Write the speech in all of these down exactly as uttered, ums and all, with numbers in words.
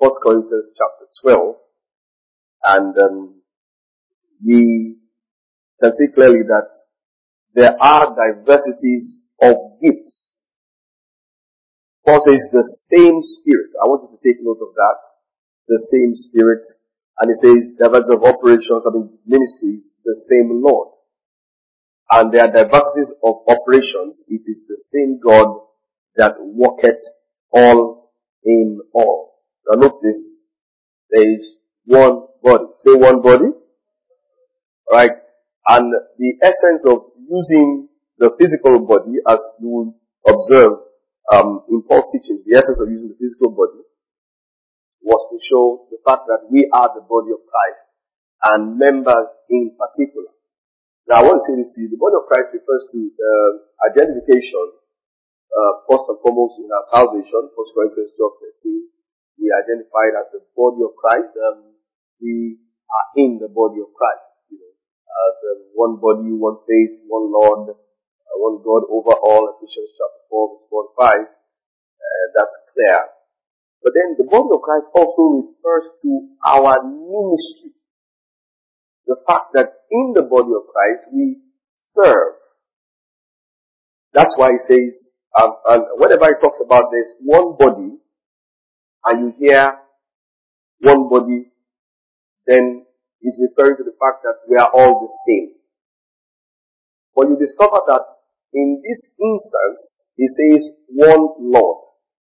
First Corinthians chapter twelve, and um, we can see clearly that there are diversities of gifts. Paul says the same Spirit. I want you to take note of that. The same Spirit. And it says diversity of operations, I mean ministries, the same Lord. And there are diversities of operations. It is the same God that worketh all in all. Now note this. There is one body. Say one body. Right? And the essence of using the physical body, as you will observe um, in Paul's teaching, the essence of using the physical body was to show the fact that we are the body of Christ and members in particular. Now I want to say this to you. The body of Christ refers to uh, identification, uh, first and foremost in our salvation. First Corinthians twelve thirteen. We are identified as the body of Christ. Um, we are in the body of Christ. You know, as um, one body, one faith, one Lord, uh, one God over all. Ephesians chapter four, verse four and five. Uh, that's clear. But then the body of Christ also refers to our ministry. The fact that in the body of Christ we serve. That's why he says, um, and whenever he talks about this one body, and you hear one body, then he's referring to the fact that we are all the same. But you discover that in this instance, he says one Lord.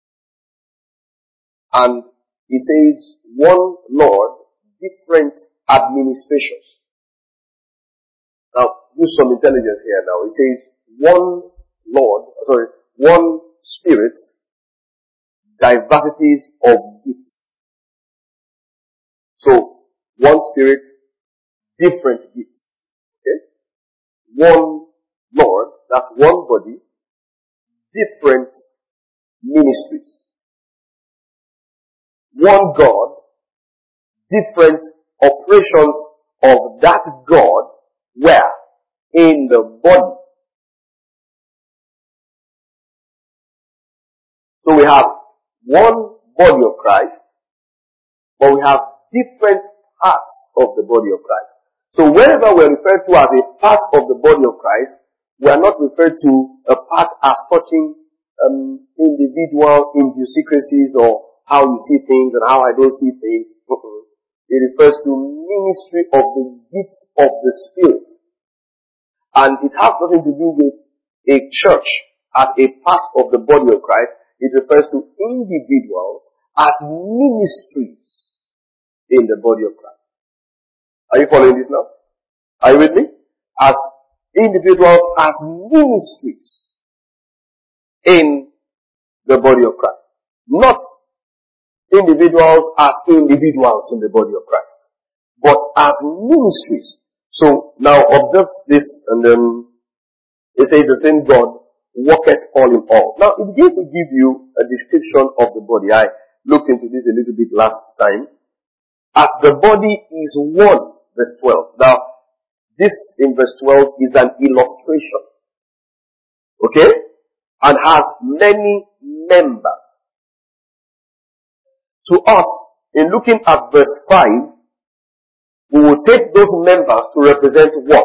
And he says one Lord, different administrations. Now, use some intelligence here now. He says one Lord, sorry, one Spirit, diversities of gifts. So, one Spirit, different gifts. Okay? One Lord, that's one body, different ministries. One God, different operations of that God, where? In the body. So we have one body of Christ, but we have different parts of the body of Christ. So whenever we're referred to as a part of the body of Christ, we are not referred to a part as touching um, individual idiosyncrasies or how you see things and how I don't see things. It refers to ministry of the gift of the Spirit. And it has nothing to do with a church as a part of the body of Christ. It refers to individuals as ministries in the body of Christ. Are you following this now? Are you with me? As individuals as ministries in the body of Christ. Not individuals as individuals in the body of Christ, but as ministries. So now observe this, and then it says the same God worketh all in all. Now it begins to give you a description of the body. I looked into this a little bit last time. As the body is one, verse twelve. Now this in verse twelve is an illustration. Okay? And has many members. To us, in looking at verse five, we will take those members to represent what?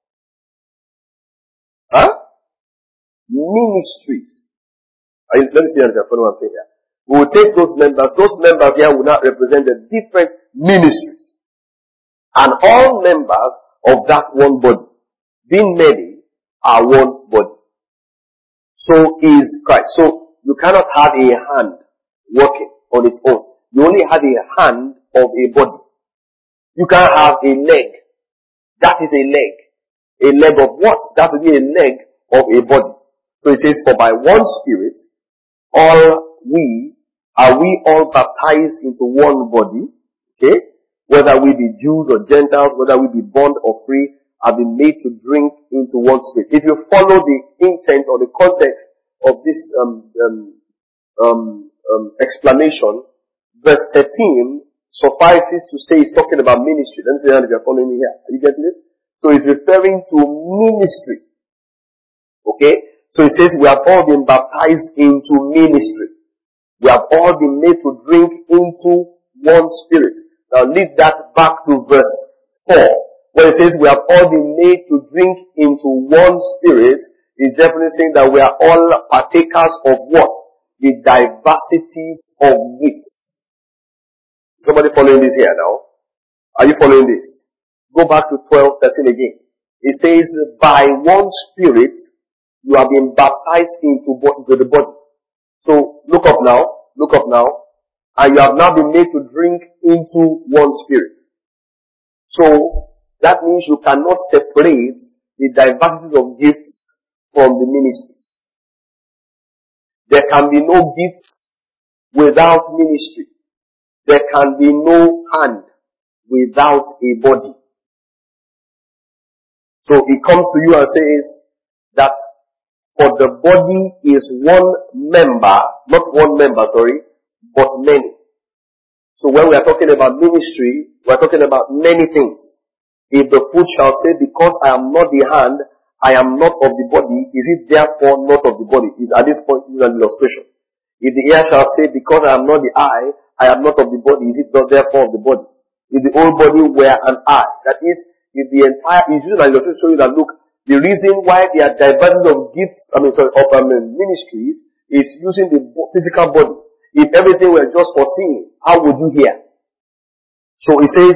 Huh? Ministries. Let me see if I follow what I'm saying here. We will take those members, those members here will not represent the different ministries. And all members of that one body, being many, are one body. So is Christ. So you cannot have a hand working on its own. You only have a hand of a body. You can't have a leg. That is a leg. A leg of what? That would be a leg of a body. So it says, for by one Spirit, all we, are we all baptized into one body, okay? Whether we be Jews or Gentiles, whether we be bond or free, have been made to drink into one Spirit. If you follow the intent or the context of this um, um, um, um, explanation, verse thirteen suffices to say it's talking about ministry. Let me see if you're following me here. Are you getting it? So it's referring to ministry. Okay? So it says we have all been baptized into ministry. We have all been made to drink into one spirit. Now lead that back to verse four. When it says we have all been made to drink into one spirit, it's definitely saying that we are all partakers of what? The diversities of gifts. Somebody following this here now? Are you following this? Go back to twelve thirteen again. It says, by one spirit, you have been baptized into the body. So, look up now, look up now, and you have now been made to drink into one spirit. So, that means you cannot separate the diversities of gifts from the ministries. There can be no gifts without ministry. There can be no hand without a body. So it comes to you and says that for the body is one member, not one member, sorry, but many. So when we are talking about ministry, we are talking about many things. If the foot shall say, because I am not the hand, I am not of the body, is it therefore not of the body? At this point, this is an illustration. If the ear shall say, because I am not the eye, I am not of the body, is it not therefore of the body? If the whole body were an eye, that is, if the entire, is using an illustration to show you that, look, the reason why there are diversity of gifts, I mean, sorry, of I mean, ministries, is using the physical body. If everything were just for seeing, how would you hear? So it says,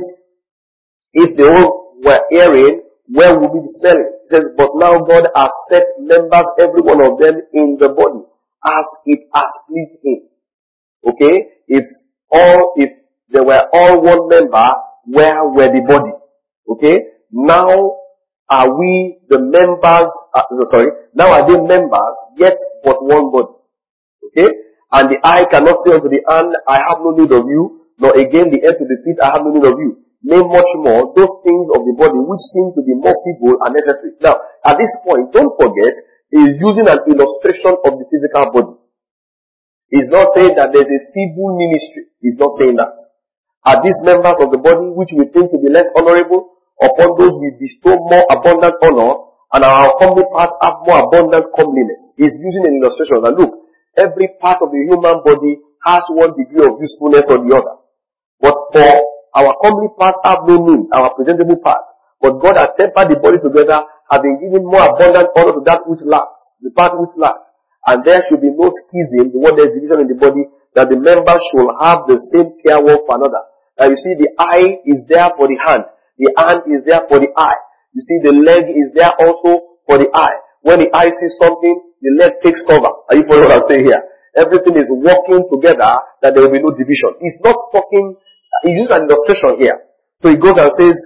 if the whole were hearing, where would be the smelling? It says, but now God has set members, every one of them, in the body, as it has pleased Him. Okay? If all, if they were all one member, where were the body? Okay? Now are we the members, uh, sorry, now are they members, yet but one body. Okay? And the eye cannot say unto the hand, I have no need of you, nor again the head to the feet, I have no need of you. Nay, much more, those things of the body which seem to be more feeble are necessary. Now, at this point, don't forget, he is using an illustration of the physical body. He's not saying that there's a feeble ministry. He's not saying that. Are these members of the body which we think to be less honorable? Upon those we bestow more abundant honor, and our comely parts have more abundant comeliness. He's using an illustration that, look, every part of the human body has one degree of usefulness or the other. But for our comely parts have no need, our presentable parts. But God has tempered the body together, having given more abundant honor to that which lacks, the part which lacks. And there should be no schism, the one there is division in the body, that the members should have the same care one for another. Now you see, the eye is there for the hand. The hand is there for the eye. You see, the leg is there also for the eye. When the eye sees something, the leg takes cover. Are you following what I'm saying here? Everything is working together that there will be no division. It's not talking, he uses an illustration here. So he goes and says,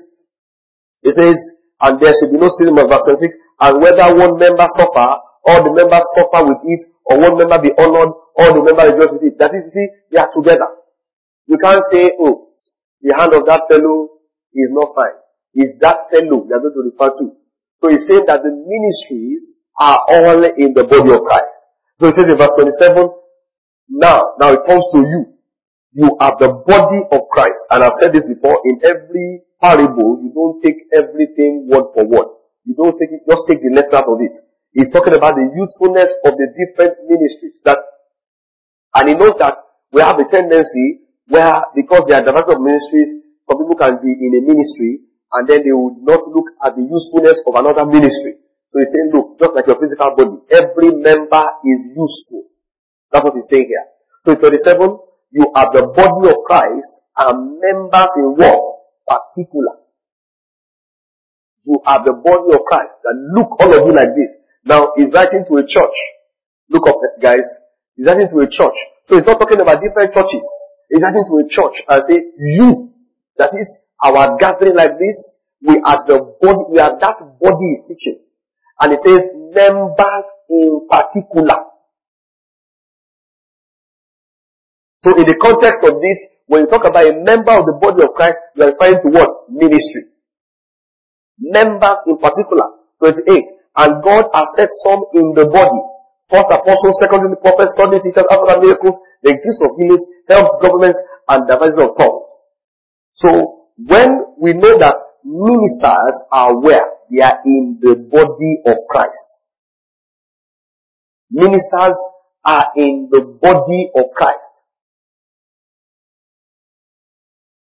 he says, and there should be no schism of verse twenty-six, and whether one member suffer, all the members suffer with it, or one member be honored, all the members rejoice with it. That is, you see, they are together. You can't say, oh, the hand of that fellow is not fine. It's that fellow we are going to refer to. So he's saying that the ministries are all in the body of Christ. So he says in verse twenty-seven, now, now it comes to you. You are the body of Christ. And I've said this before, in every parable, you don't take everything word for word. You don't take it, just take the letter out of it. He's talking about the usefulness of the different ministries. That, and he knows that we have a tendency where, because there are diversity of ministries, some people can be in a ministry, and then they would not look at the usefulness of another ministry. So he's saying, look, just like your physical body, every member is useful. That's what he's saying here. So in thirty-seven, you are the body of Christ and members in what? Particular. You are the body of Christ. And look, all of you like this. Now, he's writing to a church. Look up, guys. He's writing to a church. So he's not talking about different churches. He's writing to a church and say, you, that is our gathering like this, we are the body, we are that body is teaching. And it says, members in particular. So in the context of this, when you talk about a member of the body of Christ, you are referring to what? Ministry. Members in particular. twenty-eight. And God has set some in the body. First apostles, second in the prophets, third in teachers, after the miracles, the gifts of healings, helps, governments, and diversity of tongues. So when we know that ministers are where? They are in the body of Christ. Ministers are in the body of Christ.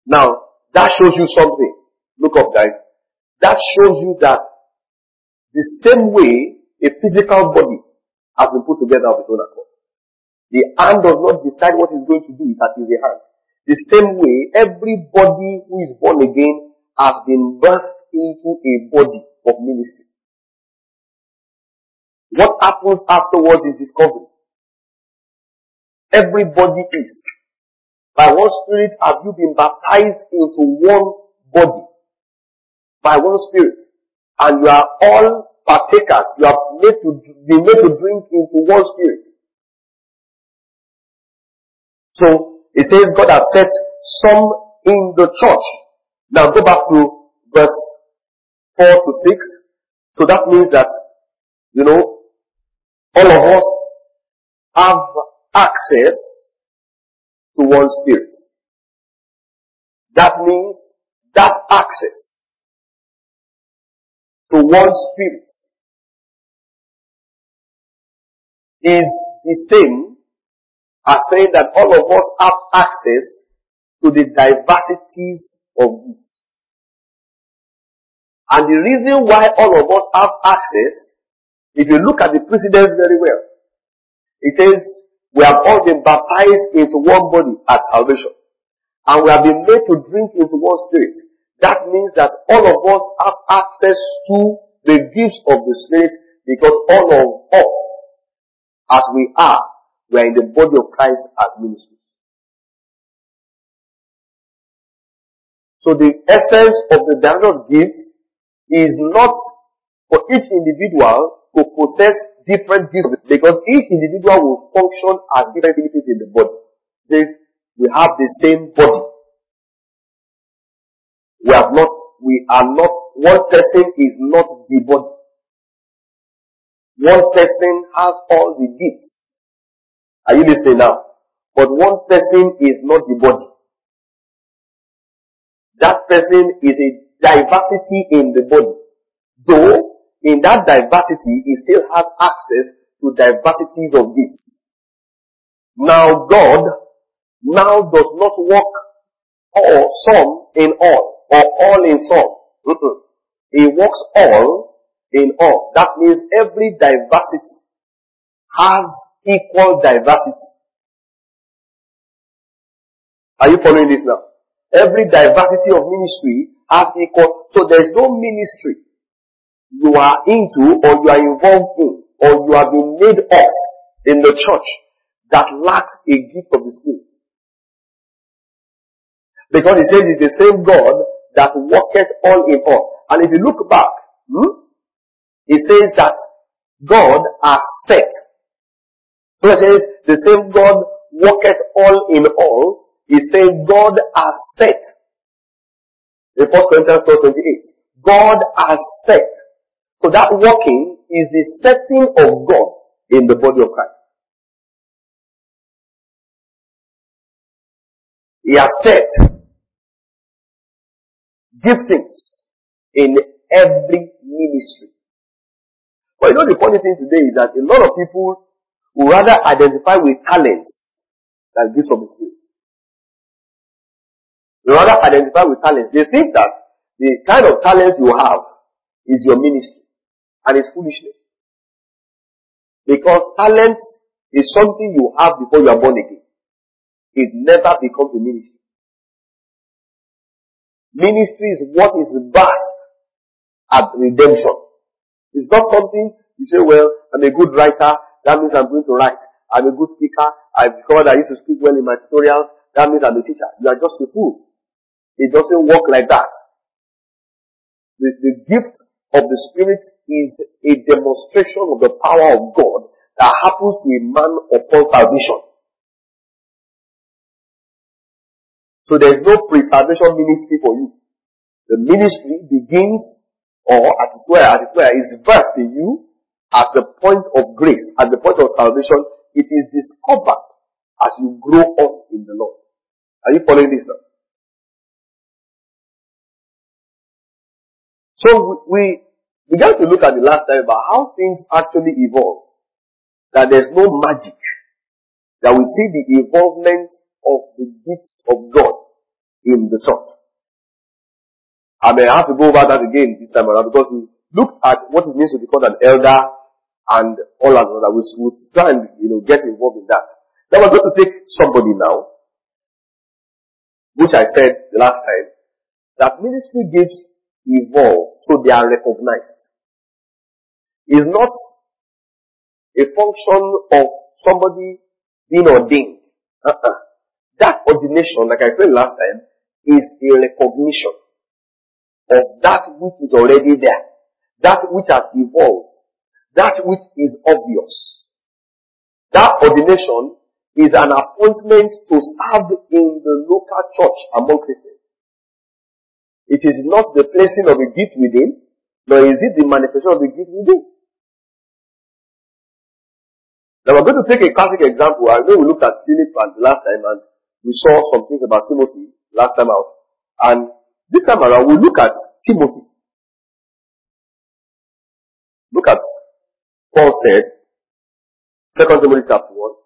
Now, that shows you something. Look up, guys. That shows you that the same way a physical body has been put together of its own accord. The hand does not decide what it's going to do, that is the hand. The same way, everybody who is born again has been birthed into a body of ministry. What happens afterwards is discovery. Everybody is. By one Spirit have you been baptized into one body. By one Spirit. And you are all partakers. You are made to be made to drink into one Spirit. So, it says God has set some in the church. Now go back to verse four to six. So that means that, you know, all of us have access to one Spirit. That means that access to one Spirit is the same as saying that all of us have access to the diversities of gifts. And the reason why all of us have access, if you look at the precedents very well, it says, we have all been baptized into one body at salvation. And we have been made to drink into one Spirit. That means that all of us have access to the gifts of the Spirit because all of us, as we are, we are in the body of Christ as ministers. So the essence of the diversity of gifts is not for each individual to possess different gifts, because each individual will function as different abilities in the body. Says we have the same body. We have not, we are not, one person is not the body. One person has all the gifts. Are you listening now? But one person is not the body. That person is a diversity in the body. Though, in that diversity, he still has access to diversities of gifts. Now God now does not work all, some in all, or all in some. Mm-mm. He works all in all. That means every diversity has equal diversity. Are you following this now? Every diversity of ministry has equal, so there is no ministry you are into, or you are involved in, or you have been made of in the church that lacks a gift of the Spirit. Because it says it's the same God that worketh all in all. And if you look back, hmm, it says that God has set. So it says the same God worketh all in all. He says God has set. In First Corinthians four twenty-eight. God has set. So that working is the setting of God in the body of Christ. He has set giftings in every ministry. But you know the funny thing today is that a lot of people would rather identify with talents than gifts of the Spirit. They rather identify with talents. They think that the kind of talent you have is your ministry. And it's foolishness. Because talent is something you have before you are born again. It never becomes a ministry. Ministry is what is birthed at redemption. It's not something you say, well, I'm a good writer, that means I'm going to write. I'm a good speaker, I've discovered I used to speak well in my tutorials, that means I'm a teacher. You are just a fool. It doesn't work like that. The, the gift of the Spirit is a demonstration of the power of God that happens to a man upon salvation. So there is no pre-salvation ministry for you. The ministry begins, or at its where, at its where is birthed in you at the point of grace, at the point of salvation. It is discovered as you grow up in the Lord. Are you following this now? So we began to look at the last time about how things actually evolve. That there's no magic. That we see the involvement of the gift of God. He in the church. I may have to go over that again this time around because we looked at what it means to be called an elder and all that. We would try and, you know, get involved in that. Now we're going to take somebody now, which I said the last time, that ministry gifts evolve so they are recognized. It's not a function of somebody being ordained. Uh-uh. That ordination, like I said last time, is a recognition of that which is already there, that which has evolved, that which is obvious. That ordination is an appointment to serve in the local church among Christians. It is not the placing of a gift within, nor is it the manifestation of the gift within. Now we're going to take a classic example. I know we looked at Philip and the last time and we saw some things about Timothy last time out. And this time around we look at Timothy. Look at Paul said, Second Timothy chapter one,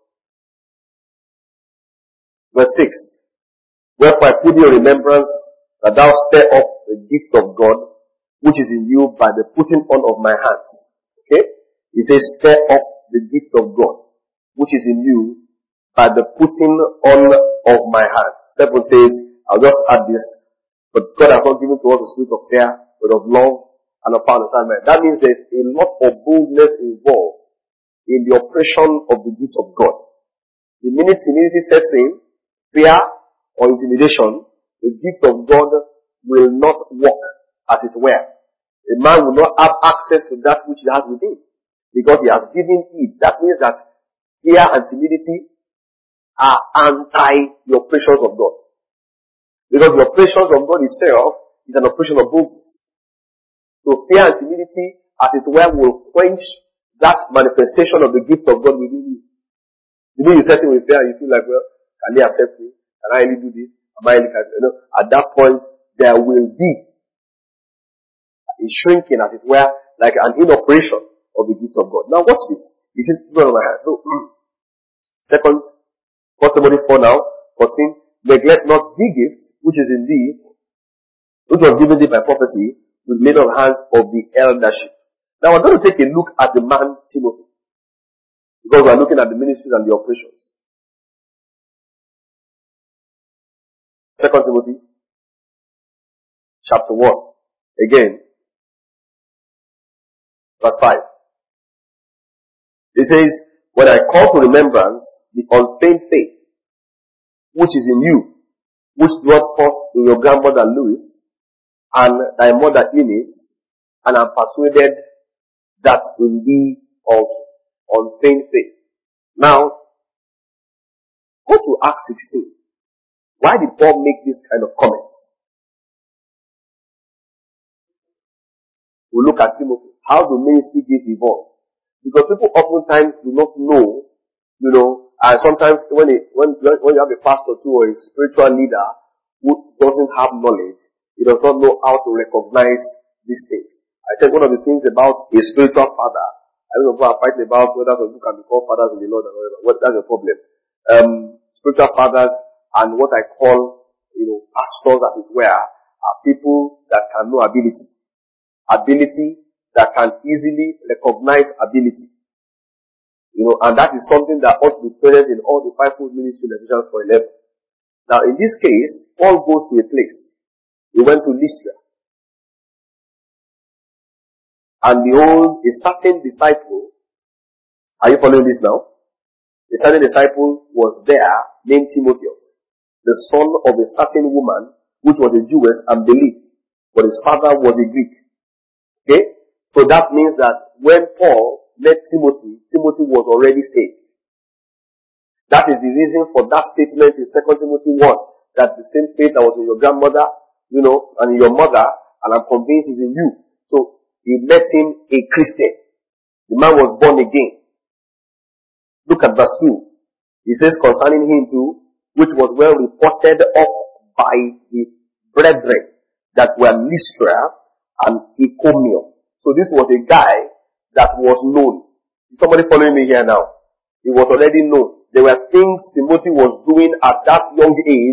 verse six. Wherefore I put thee in remembrance that thou stir up the gift of God which is in you by the putting on of my hands. Okay? He says stir up the gift of God, which is in you, by the putting on of my hand. Bible says, I'll just add this, but God has not given to us a spirit of fear, but of love and of power and understanding. That means there's a lot of boldness involved in the operation of the gift of God. The minute timidity sets in, fear or intimidation, the gift of God will not work as it were. A man will not have access to that which he has within. Because he has given it. That means that fear and timidity are anti the operations of God. Because the operations of God itself is an operation of boldness. So fear and timidity, as it were, will quench that manifestation of the gift of God within you. You know, you settle with fear, you feel like, well, can they accept me? Can I really do this? Am I really, you know, at that point, there will be a shrinking, as it were, like an inoperation of the gift of God. Now watch this. This is one of my hands. So, second, First Timothy four now, fourteen. Neglect not the gift which is in thee, which was given thee by prophecy, with laid on hands of the eldership. Now we're going to take a look at the man Timothy, because we're looking at the ministries and the operations. Second Timothy, chapter one. Again, verse five. It says, when I call to remembrance the unfeigned faith which is in you, which dwelt first in your grandmother Lois and thy mother Eunice, and am persuaded that in thee of unfeigned faith. Now, go to Acts sixteen. Why did Paul make this kind of comments? We look at Timothy. How do ministry gifts evolve? Because people oftentimes do not know, you know, and sometimes when it, when, when you have a pastor too or a spiritual leader who doesn't have knowledge, he does not know how to recognize these things. I said one of the things about a spiritual father, I don't know if people are fighting about whether some people can be called fathers in the Lord and whatever. What, that's a problem. Um, spiritual fathers and what I call, you know, pastors as it were, are people that can know ability. Ability that can easily recognize ability. You know, and that is something that ought to be present in all the fivefold ministry in Ephesians four eleven. Now in this case, Paul goes to a place. He went to Lystra. And behold, a certain disciple, are you following this now? A certain disciple was there named Timotheus, the son of a certain woman which was a Jewess and believed, but his father was a Greek. Okay? So that means that when Paul met Timothy, Timothy was already saved. That is the reason for that statement in Second Timothy one, that the same faith that was in your grandmother, you know, and in your mother, and I'm convinced is in you. So he met him a Christian. The man was born again. Look at verse two. He says concerning him too, which was well reported of by the brethren that were Lystra and Iconium. So this was a guy that was known. Is somebody following me here now? He was already known. There were things Timothy was doing at that young age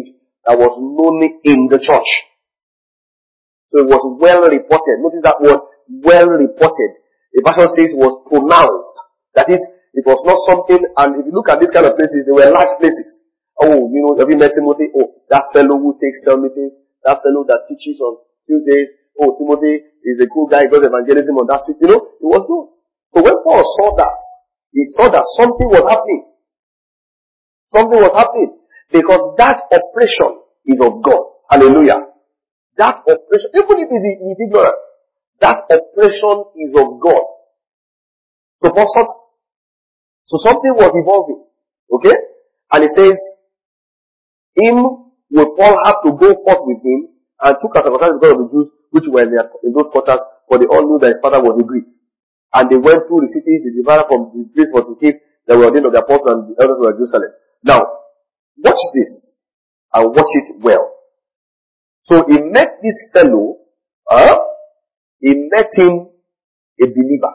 that was known in the church. So it was well reported. Notice that word, well reported. The version says it was pronounced. That is, it was not something, and if you look at these kind of places, they were large places. Oh, you know, have you met Timothy? Oh, that fellow who takes cell meetings, that fellow that teaches on Tuesdays. Oh, Timothy is a cool guy, he does evangelism on that street. You know, it was good. So when Paul saw that, he saw that something was happening. Something was happening. Because that operation is of God. Hallelujah. That operation, even if it is ignorant, that operation is of God. So, so something was evolving. Okay? And he says, him will Paul have to go forth with him and took as a because of the Jews which were in, their, in those quarters, for they all knew that his father was a Greek. And they went through the city, they divided from the place for the cave that were ordained of the apostles and the elders were in Jerusalem. Now, watch this and watch it well. So he met this fellow, uh, he met him a believer.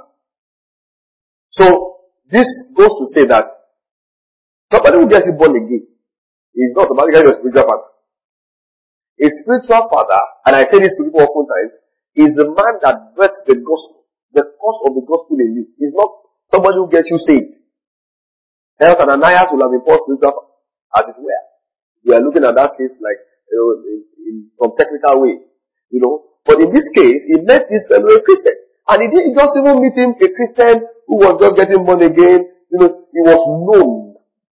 So this goes to say that somebody who gets you born again is not automatically your spiritual father. A spiritual father, and I say this to people often times, is the man that birthed the gospel, the cause of the gospel in you. It's not somebody who gets you saved. Else Ananias will have been called spiritual father, as it were. We are looking at that case like, you know, in, in some technical ways, you know. But in this case, he met this fellow a Christian. And he didn't just even meet him a Christian who was just getting born again. You know, he was known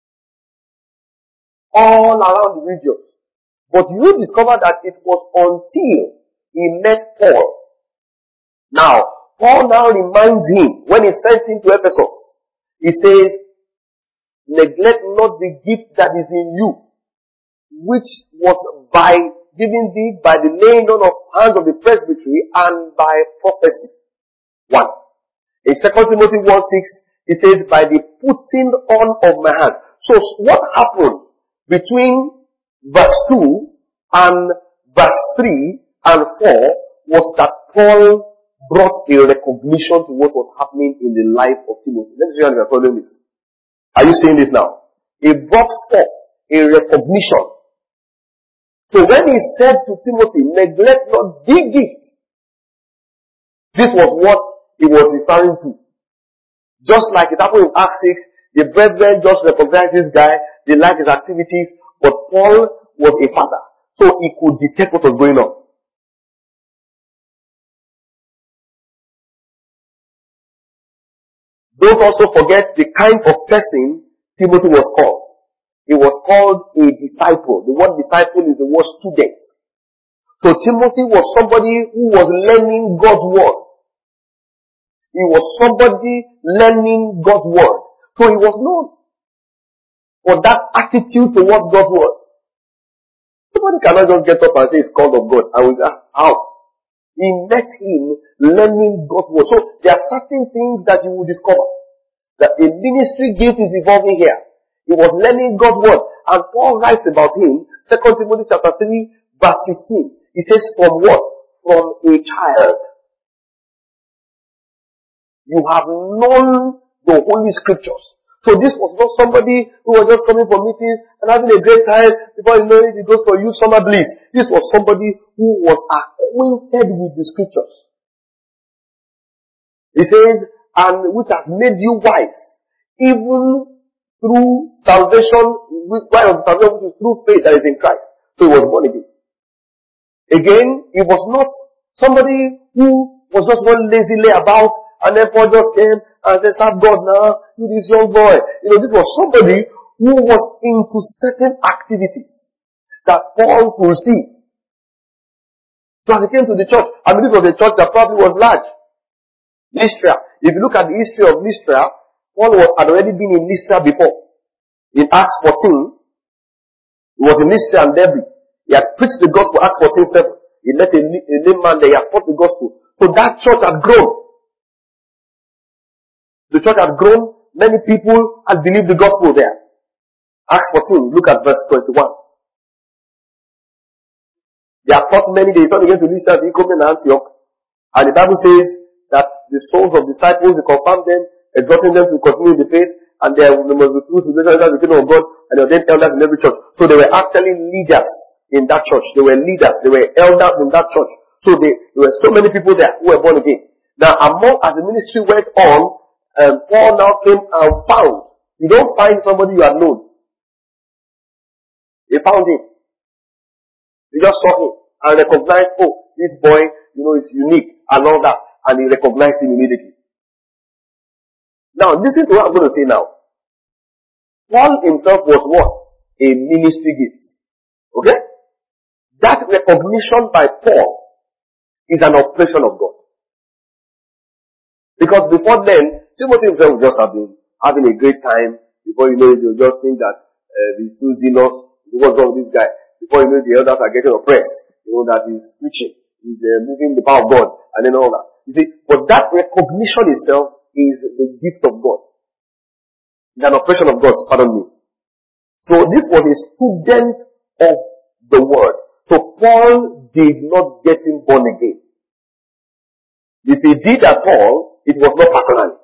all around the region. But you discover that it was until he met Paul. Now, Paul now reminds him, when he sent him to Ephesus, he says, neglect not the gift that is in you, which was by given thee by the laying on of hands of the presbytery and by prophecy. One. In Second Timothy one six, he says, by the putting on of my hands. So what happened between verse two and verse three and four was that Paul brought a recognition to what was happening in the life of Timothy. Let me see how you are following this. Are you seeing this now? He brought forth a recognition. So when he said to Timothy, neglect not the gift, this was what he was referring to. Just like it happened in Acts six, the brethren just recognized this guy, they liked his activities, but Paul was a father, so he could detect what was going on. Don't also forget the kind of person Timothy was called. He was called a disciple. The word disciple is the word student. So Timothy was somebody who was learning God's word. He was somebody learning God's word. So he was known for that attitude towards God's word. Somebody cannot just get up and say it's called of God. And we ask, how? He met him learning God's word. So there are certain things that you will discover. That a ministry gift is evolving here. He was learning God's word. And Paul writes about him, Second Timothy chapter three, verse fifteen. He says, from what? From a child. You have known the Holy Scriptures. So this was not somebody who was just coming for meetings and having a great time before you know it, he goes for youth summer bliss. This was somebody who was acquainted with the Scriptures. He says, and which has made you wise, even through salvation, why of salvation which is through faith that is in Christ. So he was born again. Again, he was not somebody who was just one lazily about, and then Paul just came and said, serve God now, you this young boy. You know, this was somebody who was into certain activities that Paul could see. So as he came to the church, I mean, this was a church that probably was large. Lystra. If you look at the history of Lystra, Paul was, had already been in Lystra before. In Acts fourteen, he was in Lystra and Derbe. He had preached the gospel, Acts fourteen seven. He met a, a lame man there, he had taught the gospel. So that church had grown. The church had grown, many people had believed the gospel there. Acts fourteen, look at verse twenty-one. They have taught many, they returned again to Lystra, Iconium and Antioch. And the Bible says that the souls of disciples, they confirmed them, exhorting them to continue in the faith, and there must be true civilizations in the kingdom of God, and they ordained elders in every church. So they were actually leaders in that church. There were leaders. There were elders in that church. So they, there were so many people there who were born again. Now, among, as the ministry went on, um, Paul now came and found. You don't find somebody you have known. They found him. They just saw him and recognized, oh, this boy, you know, is unique and all that. And he recognized him immediately. Now, listen to what I'm going to say now. Paul himself was what? A ministry gift. Okay? That recognition by Paul is an operation of God. Because before then, Timothy himself would just have been having a great time. Before you know it, you'll just think that uh, he's too zealous. What's wrong with this guy? Before you know it, the elders are getting oppressed. You know that he's preaching. He's uh, moving the power of God. And then all that. You see, but that recognition itself is the gift of God. It's an operation of God, pardon me. So this was a student of the word. So Paul did not get him born again. If he did at all, it was not personally.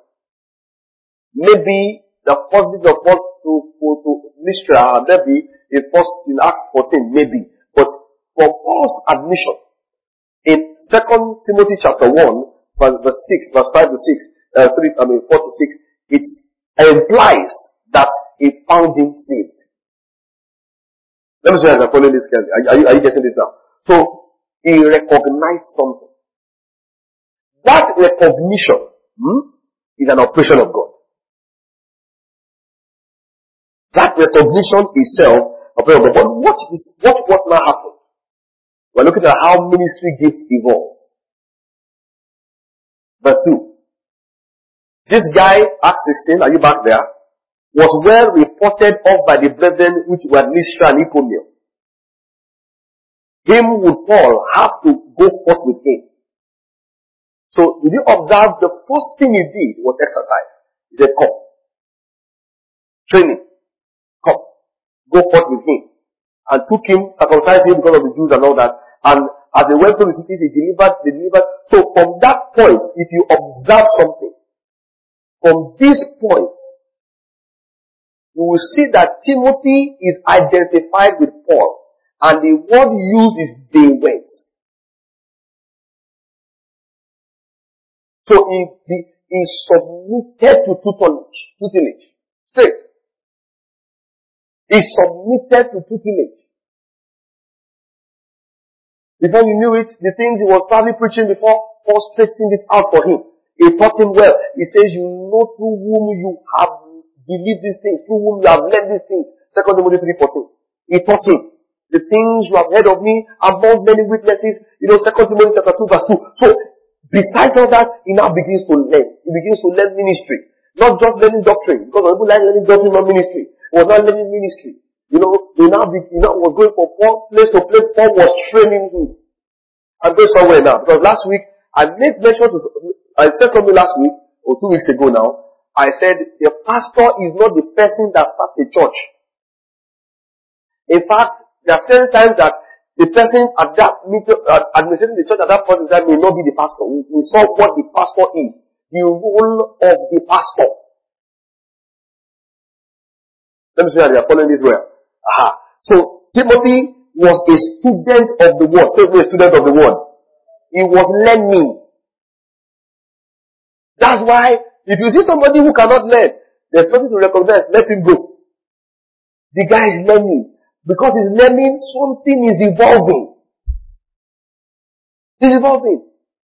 Maybe the first visit of Paul to, to, to Lystra, maybe in first in Acts fourteen, maybe. But for Paul's admission in Second Timothy chapter one, verse, verse six, verse five to six, uh, three, I mean four to six, it implies that he found him saved. Let me see if I'm following this carefully. Are, are, you, are you getting this now? So he recognized something. That recognition hmm, is an operation of God. That recognition itself, operation of God. But what is what what now happened? We're looking at how ministry gifts evolve. Verse two. This guy, Acts sixteen, are you back there? Was well reported of by the brethren which were Lystra and Iconium. Him would Paul have to go forth with him. So, did you observe the first thing he did was exercise? He said, come. Training. Come. Go forth with him. And took him, circumcised him because of the Jews and all that. And as they went through the cities, he delivered, they delivered. So, from that point, if you observe something, from this point, you will see that Timothy is identified with Paul. And the word used is they went. So he, he, he submitted to tutelage. Tutelage. Straight. He submitted to tutelage. Before you knew it, the things he was probably preaching before, Paul straightened it out for him. He taught him well. He says, you know through whom you have believed these things, through whom you have learned these things. Second Timothy three fourteen. He taught him. The things you have heard of me among many witnesses. You know, Second Timothy chapter two verse two. So, besides all that, he now begins to learn. He begins to learn ministry. Not just learning doctrine. Because some people like learning doctrine, not ministry. He was not learning ministry. You know, he now, be, he now was going from place to place. Paul was training him. I'm going somewhere now. Because last week, I made mention to, I said something last week, or two weeks ago now. I said, the pastor is not the person that starts the church. In fact, there are certain times that the person at that meeting, uh, administrating the church at that point in time may not be the pastor. We, we saw what the pastor is. The role of the pastor. Let me see how they are following this well. Aha. So, Timothy was a student of the word. Say a student of the word. He was learning. That's why, if you see somebody who cannot learn, there's something to recognize, let him go. The guy is learning. Because he's learning, something is evolving. It's evolving.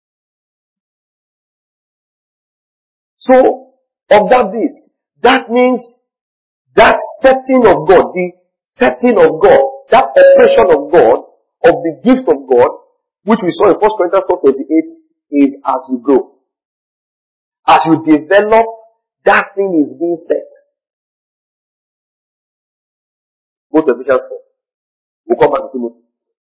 So, observe this. That means that setting of God, the setting of God, that operation of God, of the gift of God, which we saw in First Corinthians four twenty-eight, is as you grow. As you develop, that thing is being set. Go to Ephesians four. We'll come back to Timothy.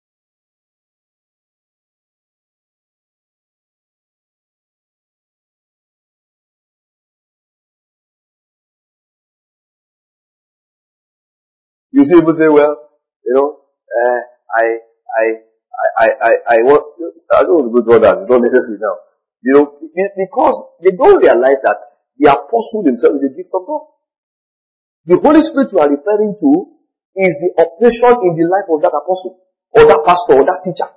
You see people say, well, you know, uh, I, I, I, I, I want, I don't want to go to others, it's not necessary now. You know, because they don't realize that the apostle himself is the gift of God. The Holy Spirit you are referring to is the operation in the life of that apostle. or that pastor or that teacher.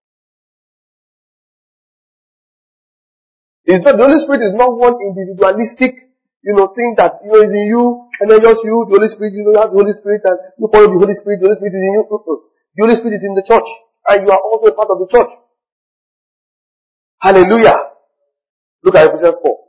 It's not, the Holy Spirit is not one individualistic, you know, thing that, you know, is in you, and then just you, the Holy Spirit, you know, you have the Holy Spirit, and you follow the Holy Spirit, the Holy Spirit is in you. The Holy Spirit is in the church, and you are also a part of the church. Hallelujah. Look at Ephesians four.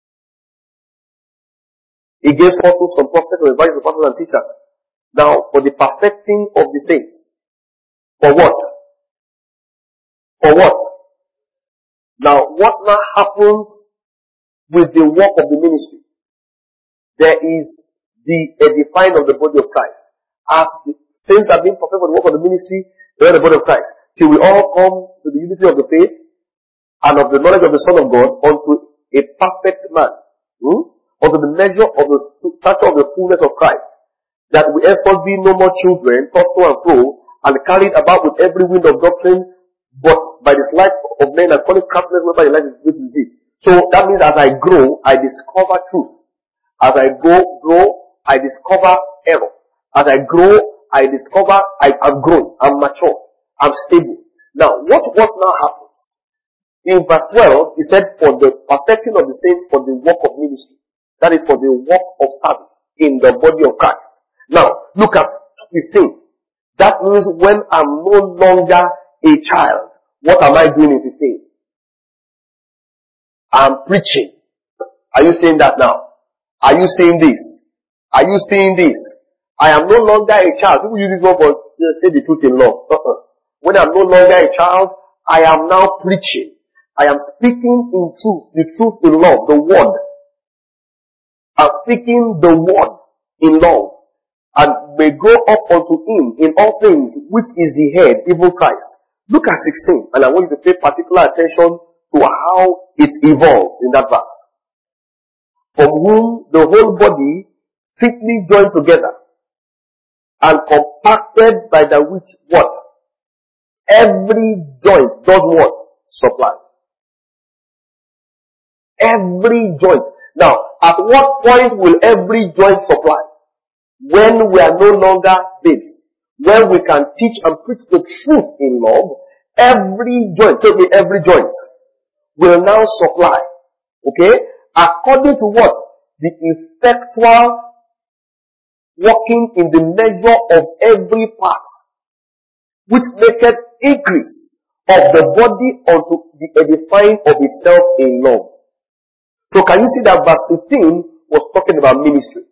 He gave also some prophets, some evangelists, some pastors and teachers. Now, for the perfecting of the saints. For what? For what? Now, what now happens with the work of the ministry? There is the edifying of the body of Christ. As the saints are being perfect for the work of the ministry, they are the body of Christ. Till we all come to the unity of the faith and of the knowledge of the Son of God unto a perfect man. Hmm? Unto the measure of the stature of the fullness of Christ. That we henceforth be no more children, tossed to and fro, and carried about with every wind of doctrine, but by the sleight of men and calling craftiness whereby the light is good to see. So that means as I grow, I discover truth. As I go, grow, I discover error. As I grow, I discover I am growing, I'm mature, I'm stable. Now, what, what now happens? In verse twelve, he said, for the perfecting of the saints, for the work of ministry. That is for the work of service in the body of Christ. Now, look at fifteen. That means when I'm no longer a child, what am I doing in fifteen? I'm preaching. Are you saying that now? Are you saying this? Are you saying this? I am no longer a child. People use this word for uh, say the truth in love. Uh-uh. When I'm no longer a child, I am now preaching. I am speaking in truth, the truth in love, the word. I'm speaking the word in love. And may grow up unto him in all things, which is the head, even Christ. Look at sixteen, and I want you to pay particular attention to how it evolves in that verse. From whom the whole body fitly joined together and compacted by the which what? Every joint does what? Supply. Every joint. Now, at what point will every joint supply? When we are no longer babes. When we can teach and preach the truth in love, every joint, tell me every joint, will now supply. Okay? According to what? The effectual working in the measure of every part, which maketh increase of the body unto the edifying of itself in love. So can you see that verse fifteen was talking about ministry?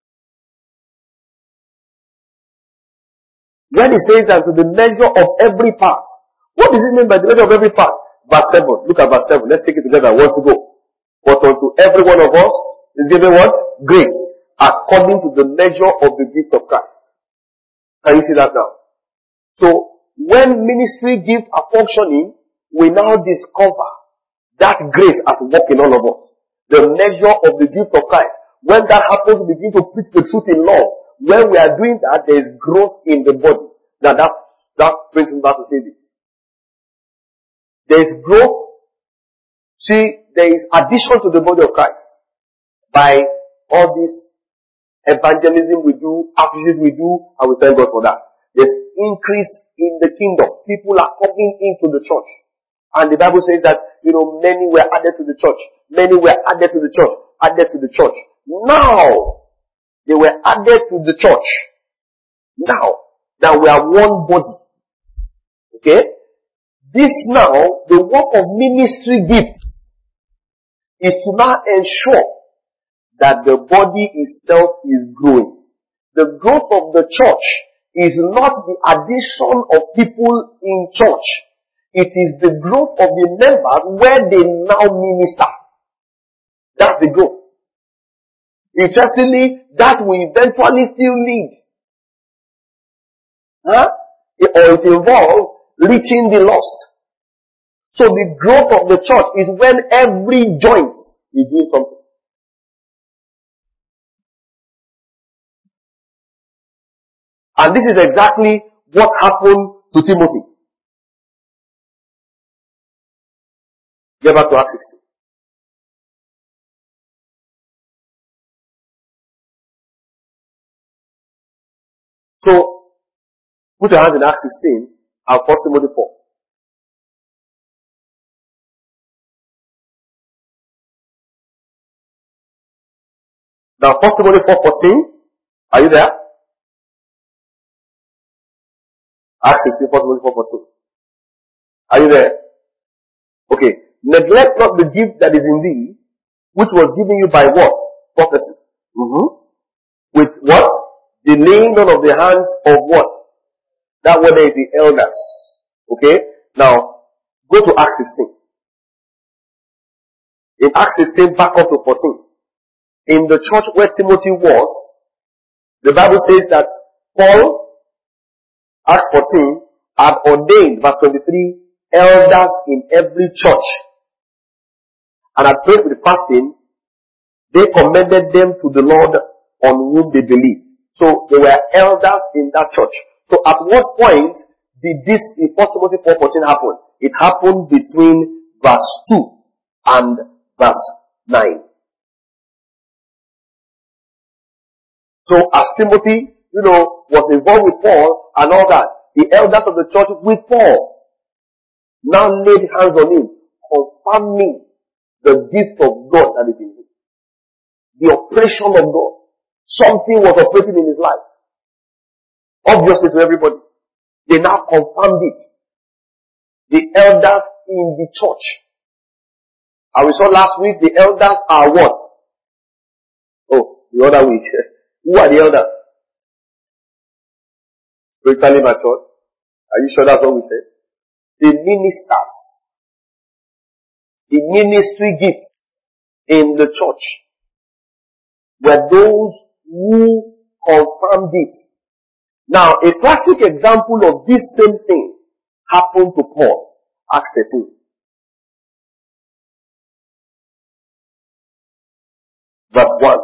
When it says unto the measure of every part, what does it mean by the measure of every part? Verse seven. Look at verse seven. Let's take it together once to go. But unto every one of us is given what? Grace. According to the measure of the gift of Christ. Can you see that now? So, when ministry gifts are functioning, we now discover that grace at work in all of us. The measure of the gift of Christ. When that happens, we begin to preach the truth in love. When we are doing that, there is growth in the body. Now that, that brings me back to say this. There is growth. See, there is addition to the body of Christ. By all this evangelism we do, activities we do, and we thank God for that. There's increase in the kingdom. People are coming into the church. And the Bible says that, you know, many were added to the church. Many were added to the church. Added to the church. Now, they were added to the church. Now, that we are one body. Okay? This now, the work of ministry gifts is to now ensure that the body itself is growing. The growth of the church is not the addition of people in church. It is the growth of the members where they now minister. That's the growth. Interestingly, that will eventually still lead. Huh? Or it involves reaching the lost. So the growth of the church is when every joint is doing something. And this is exactly what happened to Timothy. Get back to Acts sixteen. So, put your hands in Acts sixteen. and First Timothy four. Now, First Timothy four fourteen. Are you there? Acts sixteen, First Timothy four fourteen. Are you there? Okay. Neglect not the gift that is in thee, which was given you by what? Prophecy. Mm-hmm. With what? The laying on of the hands of what? That word is the elders. Okay? Now, go to Acts sixteen. In Acts sixteen, back up to fourteen. In the church where Timothy was, the Bible says that Paul, Acts fourteen, had ordained, verse twenty-three, elders in every church. And had prayed with fasting, they commended them to the Lord on whom they believed. So there were elders in that church. So at what point did this in First Timothy four fourteen happen? It happened between verse two and verse nine. So as Timothy, you know, was involved with Paul and all that, the elders of the church with Paul now laid hands on him, confirming the gift of God that is in him. The operation of God. Something was operating in his life. Obviously to everybody. They now confirmed it. The elders in the church. And we saw last week, the elders are what? Oh, the other week. Who are the elders? Spiritually matured. Are you sure that's what we said? The ministers. The ministry gifts in the church were those who confirmed it. Now, a classic example of this same thing happened to Paul. Acts thirteen. Verse one.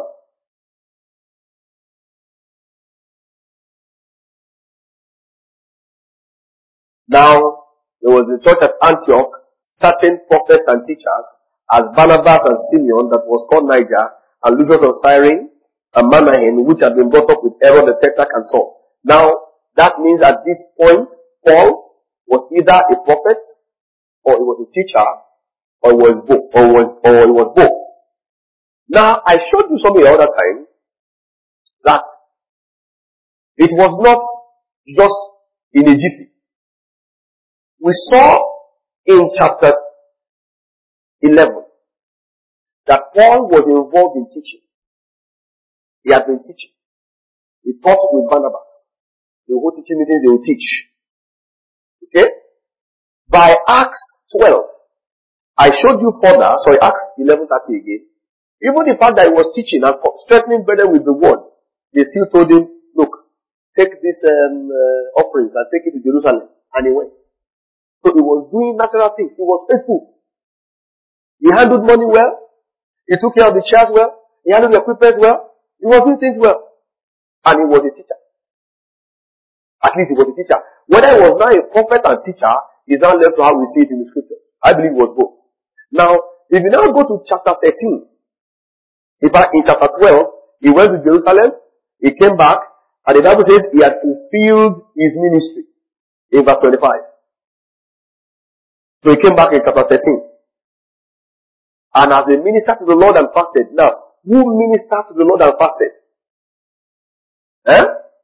Now, there was a church at Antioch, certain prophets and teachers, as Barnabas and Simeon, that was called Niger, and Lucius of Cyrene, and Manahen, which had been brought up with Herod the Tetrarch and Saul. Now, that means at this point, Paul was either a prophet, or he was a teacher, or he was both, or was, or he was both. Now, I showed you something the other time, that it was not just in a jiffy. We saw in chapter eleven that Paul was involved in teaching. He had been teaching. He taught with Barnabas. They would go teaching meetings, they would teach. Okay? By Acts twelve, I showed you further, sorry, Acts eleven thirty again. Even the fact that he was teaching and strengthening brethren with the word, they still told him, look, take these um, uh, offerings and take it to Jerusalem. And he went. So he was doing natural things. He was faithful. He handled money well. He took care of the chairs well. He handled the equipment well. He was doing things well. And he was a teacher. At least he was a teacher. Whether he was now a prophet and teacher is now left to how we see it in the scripture. I believe it was both. Now, if you now go to chapter thirteen, in fact, in chapter twelve, he went to Jerusalem, he came back, and the Bible says he had fulfilled his ministry. In verse twenty-five. So he came back in chapter thirteen. And as a minister to the Lord and fasted. Now, who ministered to the Lord and fasted? Eh?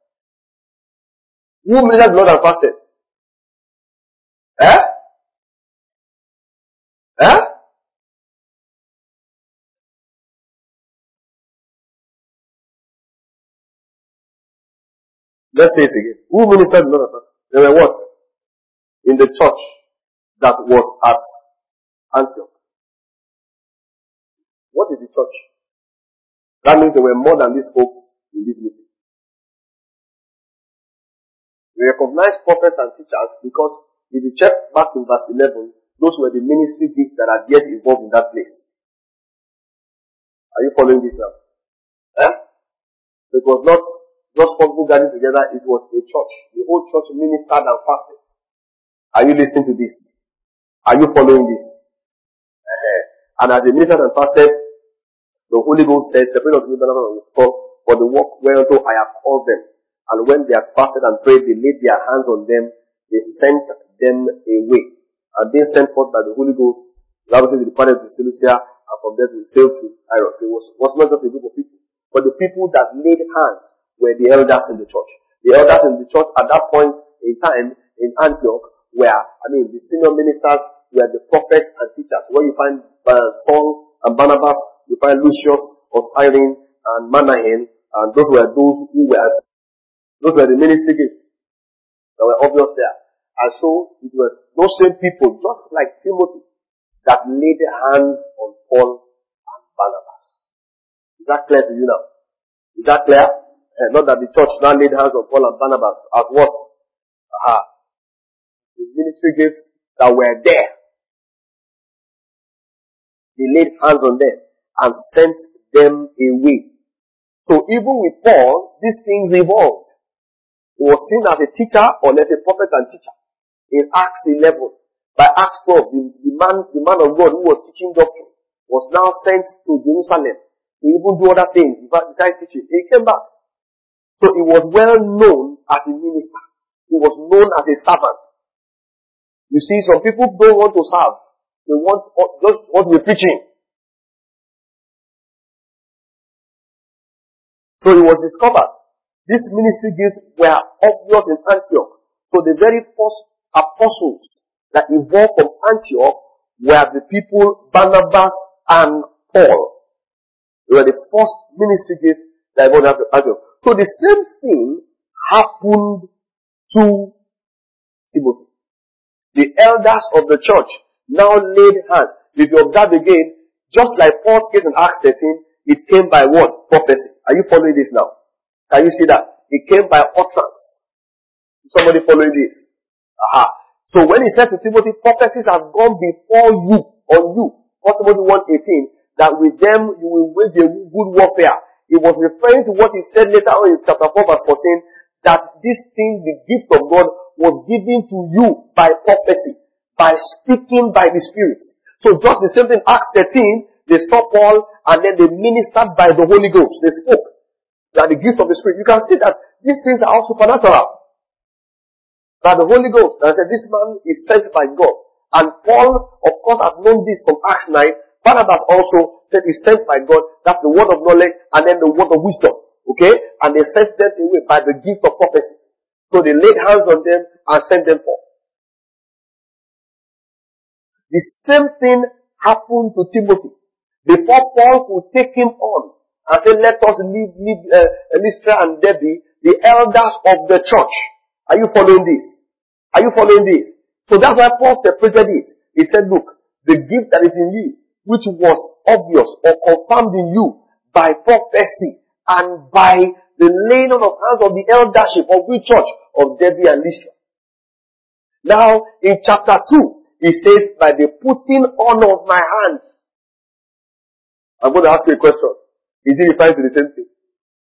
Who ministered to the Lord and fasted? Eh? Eh? Let's say it again. Who ministered to the Lord and fasted? They were what? In the church that was at Antioch. What is the church? That means there were more than these folks in this meeting. We recognize prophets and teachers because if you check back in verse eleven, those were the ministry gifts that are yet involved in that place. Are you following this now? Eh? It was not just people gathering together, it was a church. The whole church ministered and fasted. Are you listening to this? Are you following this? Uh-huh. And as they ministered and fasted, the Holy Ghost said, separate unto me Barnabas and Saul for the work whereunto I have called them. And when they had fasted and prayed, they laid their hands on them they sent them away. And they sent forth by the Holy Ghost. The Bible says they departed to Seleucia, and from there they sailed to Tyre. So it was, was not just a group of people, but the people that laid hands were the elders in the church. The elders in the church at that point in time in Antioch were, I mean, the senior ministers were the prophets and teachers. Where you find uh, Paul and Barnabas, you find Lucius or Cyrene and Manahen, and those were those who were, those were the ministry gifts that were obvious there. And so it was those same people, just like Timothy, that laid hands on Paul and Barnabas. Is that clear to you now? Is that clear? Uh, not that the church now laid hands on Paul and Barnabas as what? Uh, the ministry gifts that were there. They laid hands on them and sent them away. So even with Paul, these things evolved. He was seen as a teacher, or let's say prophet and teacher. In Acts eleven, by Acts twelve, the, the man, the man of God who was teaching doctrine was now sent to Jerusalem to even do other things besides teaching. He came back. So he was well known as a minister. He was known as a servant. You see, some people don't want to serve. They want just want to be preaching. So he was discovered. These ministry gifts were obvious in Antioch. So the very first apostles that evolved from Antioch were the people Barnabas and Paul. They were the first ministry gifts that evolved from Antioch. So the same thing happened to Timothy. The elders of the church now laid hands. If you observe again, just like Paul's case in Acts thirteen, it came by what? Prophecy. Are you following this now? Can you see that? It came by utterance. Somebody following this? Aha. So when he said to Timothy, prophecies have gone before you, on you, First Timothy one eighteen, that with them you will wage a good warfare. He was referring to what he said later on in chapter four verse fourteen, that this thing, the gift of God, was given to you by prophecy, by speaking by the Spirit. So just the same thing, Acts thirteen, they saw Paul and then they ministered by the Holy Ghost. They spoke. That the gift of the Spirit. You can see that these things are all supernatural. That the Holy Ghost, and I said, this man is sent by God. And Paul, of course, has known this from Acts nine. Barnabas also said he's sent by God. That's the word of knowledge and then the word of wisdom. Okay? And they sent them away by the gift of prophecy. So they laid hands on them and sent them forth. The same thing happened to Timothy. Before Paul could take him on and say, let us leave, leave uh, Lystra and Derbe, the elders of the church. Are you following this? Are you following this? So that's why Paul separated it. He said, look, the gift that is in you, which was obvious or confirmed in you by prophecy and by the laying on of hands of the eldership of which church? Of Derbe and Lystra. Now, in chapter two, he says, by the putting on of my hands. I'm going to ask you a question. Is it referring to the same thing?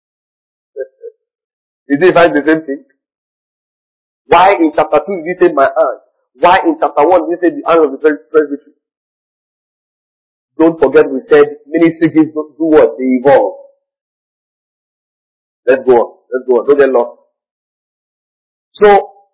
Is it referring to the same thing? Why in chapter two did he say my hand? Why in chapter one did he say the hand of the presbytery? Don't forget we said ministry gifts do what? They evolve. Let's go on. Let's go on. Don't get lost. So,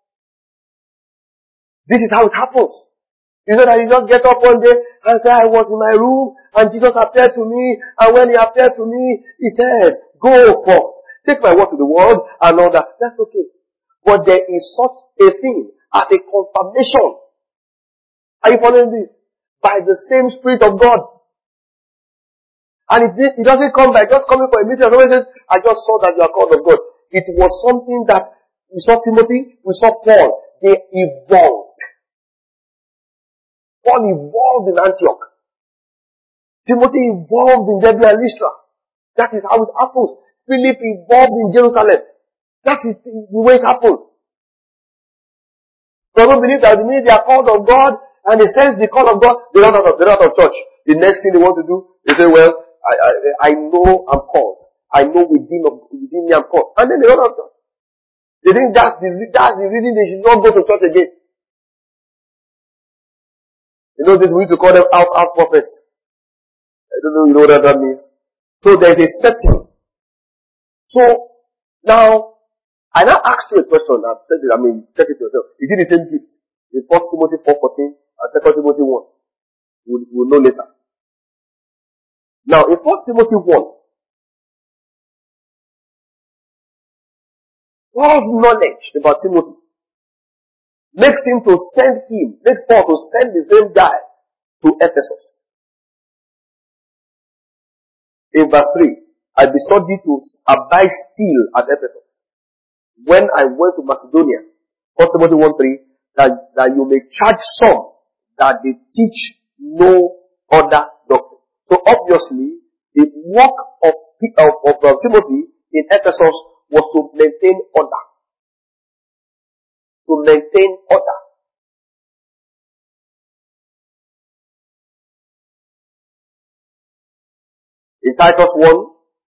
this is how it happens. You know that you just get up one day and say, I was in my room and Jesus appeared to me, and when he appeared to me, he said, go forth, take my word to the world and all that. That's okay. But there is such a thing as a confirmation. Are you following this? By the same Spirit of God. And it, it doesn't come by just coming for a meeting and somebody says, I just saw that you are called of God. It was something that we saw Timothy, we saw Paul. They evolved. Paul evolved in Antioch. Timothy evolved in Derbe and Lystra. That is how it happens. Philip evolved in Jerusalem. That is the way it happens. So I don't believe that the minute they are called of God and they sense the call of God, they're not out of, they're not out of church. The next thing they want to do, they say, well, I, I, I know I'm called. I know within, within me I'm called. And then they run out of church. They think that's the, that's the reason they should not go to church again. You know, we used to call them out, out prophets. I don't know, you know what that means. So there's a setting. So, now, I now ask you a question. I've said it, I mean, check it yourself. Is it the same gift? In First Timothy four fourteen and Second Timothy one. We'll, we'll know later. Now, in First Timothy one, Paul's knowledge about Timothy makes him to send him, makes Paul to send the same guy to Ephesus. In verse three, I besought thee to abide still at Ephesus when I went to Macedonia. First Timothy one three, that, that you may charge some that they teach no other doctrine. So obviously, the work of, of, of, of Timothy in Ephesus was to maintain order. To maintain order. In Titus one,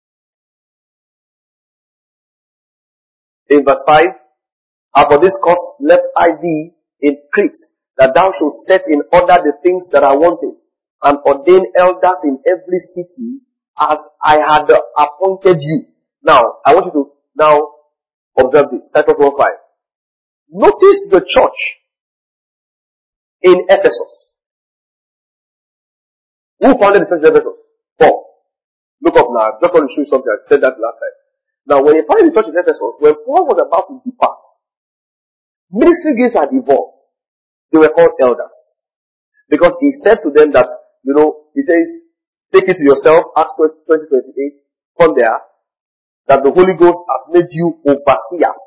in verse five, and for this cause left I thee in Crete, that thou should set in order the things that are wanting, and ordain elders in every city, as I had appointed you. Now, I want you to now observe this. Titus one five. Notice the church in Ephesus. Who founded the church in Ephesus? Paul. Look up now. I just want to show you something. I said that last time. Now, when he founded the church in Ephesus, when Paul was about to depart, ministry gifts had evolved. They were called elders. Because he said to them that, you know, he says, take it to yourself, Acts twenty twenty-eight, come there, that the Holy Ghost has made you overseers.